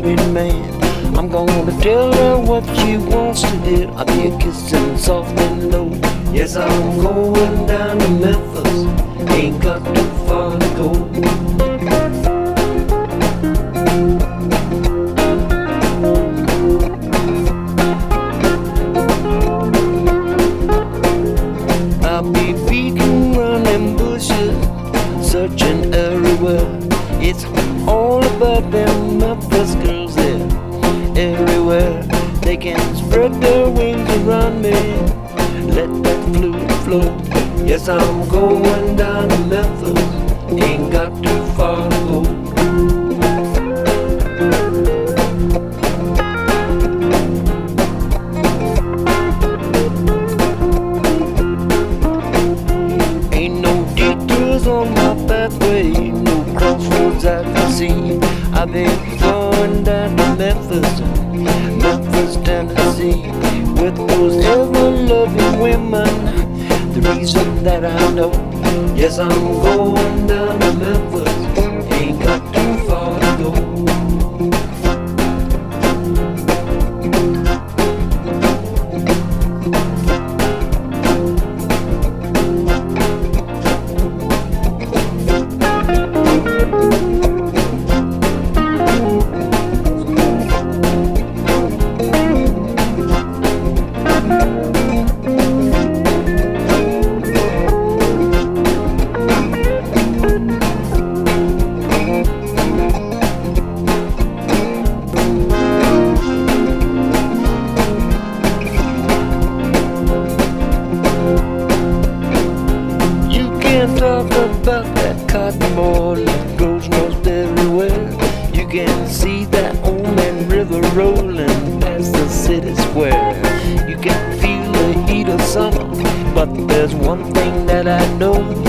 married man. I'm gonna tell her what she wants to do. I'll be a kissing soft and low. Yes, I'm going down to Memphis. Ain't got too far to go. I'll be beating running bushes, searching everywhere. It's all about them Memphis girls there. Everywhere they can spread their wings around me. Let that flute flow. Yes, I'm going down to Memphis. Ain't got too far to go. Ain't no detours on my pathway, no crossroads I can see. I've been going down to Memphis, Memphis, Tennessee, with those ever-loving women. The reason that I know, yes, I'm going down to Memphis. Ain't got too far to go. Talk about that cotton ball that grows most everywhere. You can see that old man river rolling past the city square. You can feel the heat of summer, but there's one thing that I know.